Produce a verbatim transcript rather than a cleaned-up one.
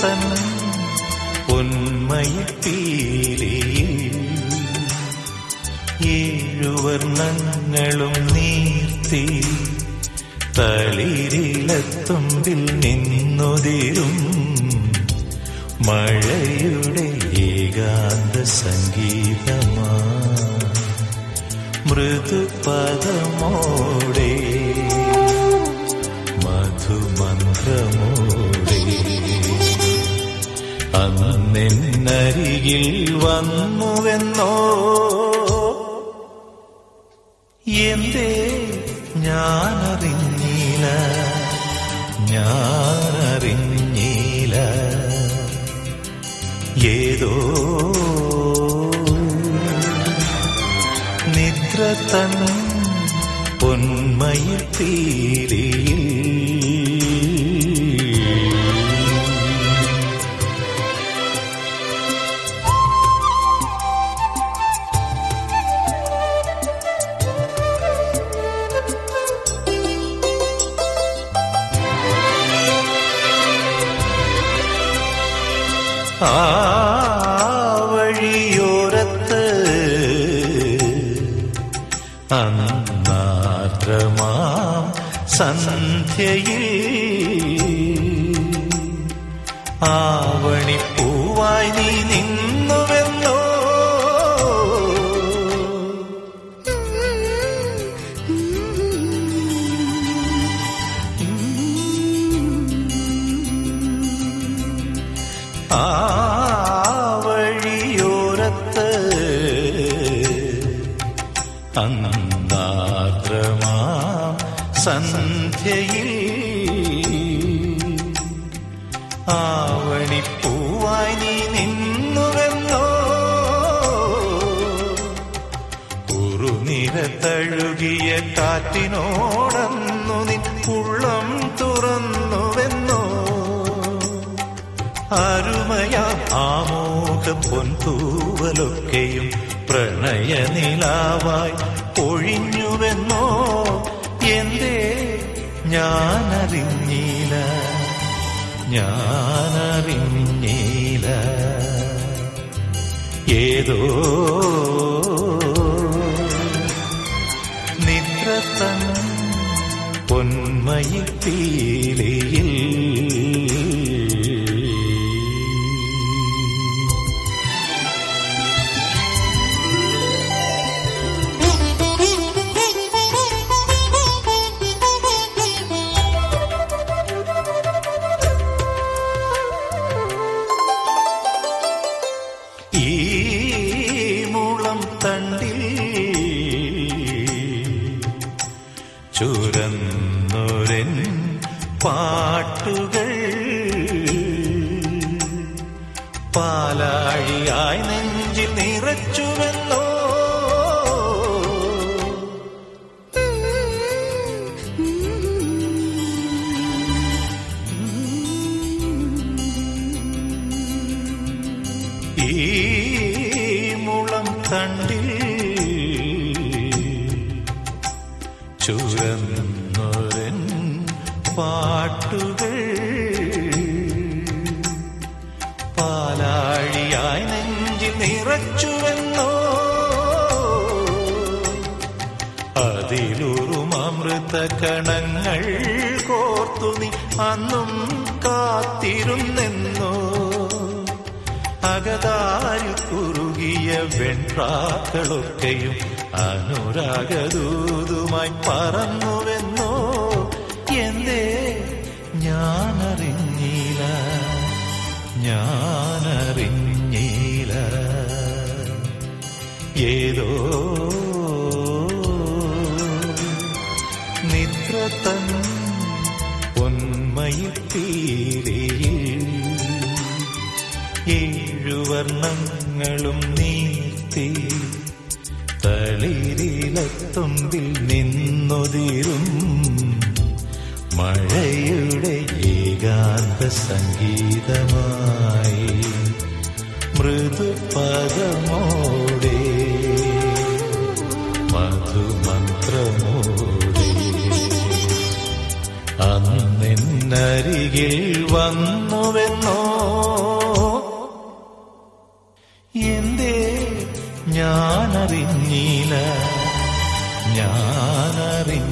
തൻ പൊന്മയിൽ പീലിയിൽ ഏഴുവർണ്ണങ്ങളും നീർത്തി തളിരിലത്തുമ്പിൽ നിന്നുതിരും മഴയുടെ ഏകാന്ത സംഗീതമാ മൃദുപദമോടെ മധുമന്ത്രമോടെ അന്നെന്നരികിൽ വന്നുവെന്നോ എന്തേ ഞാനറിഞ്ഞില്ല ഞാനറിഞ്ഞില്ല ഏതോ നിദ്ര തൻ പൊന്മയിൽ പീലിയിൽ ആ വഴിയോരത്ത് അന്നാർദ്രമാം സന്ധ്യയിൽ ആവണിപ്പൂവായി നീ നിന്നുവെന്നോ ആ വഴിയോരത്ത് അന്നാർദ്രമാം സന്ധ്യയിൽ ആവണിപ്പൂവായി നീ നിന്നുവെന്നോ കുറുനിര തഴുകിയ കാറ്റിനോടന്നു നിൻ ഉള്ളം തുറന്നുവെന്നോ അരുമയാം ആമോഹ പൊൻതൂവലൊക്കെയും പ്രണയനിലാവായി ഒഴിഞ്ഞുവെന്നോ എന്തേ ഞാനറിഞ്ഞില്ല ഞാനറിഞ്ഞില്ല ഏതോ നിദ്ര തൻ പൊന്മയിൽ പീലിയിൽ ഈ മുളം തണ്ടിൽ ചുരന്നൊരൻ പാട്ടുകൾ പാലാഴിയായി നെഞ്ചിൽ നിറച്ചുവെന്നോ ഈ മുളം തണ്ടിൽ ചുരന്നൊരൻ പാട്ടുകൾ പാലാഴിയായി നെഞ്ചിൽ നിറച്ചുവെന്നോ അതിലൂറും അമൃത കണങ്ങൾ കോർത്തു നീ അന്നും കാത്തിരുന്നെന്നോ അകതാരിൽ കുറുകിയ വെൺപ്രാക്കളൊക്കെയും അനുരാഗദൂതുമായി പറന്നുവെന്നോ എന്തേ ഞാനറിഞ്ഞില്ല ഞാനറിഞ്ഞില്ല ഏതോ നിദ്ര തൻ പൊന്മയിൽ പീലിയിൽ ഏഴുവർണ്ണങ്ങളും നീർത്തി തളിരിലത്തുമ്പിൽ നിന്നൊതിരും മഴയുടെ ഏകാന്ത സംഗീതമായി മൃദുപദമോടെ മധുമന്ത്രമോടെ അന്നെന്നരികിൽ വന്നുവെന്നോ ഞാനറിഞ്ഞില്ല ഞാനറിഞ്ഞില്ല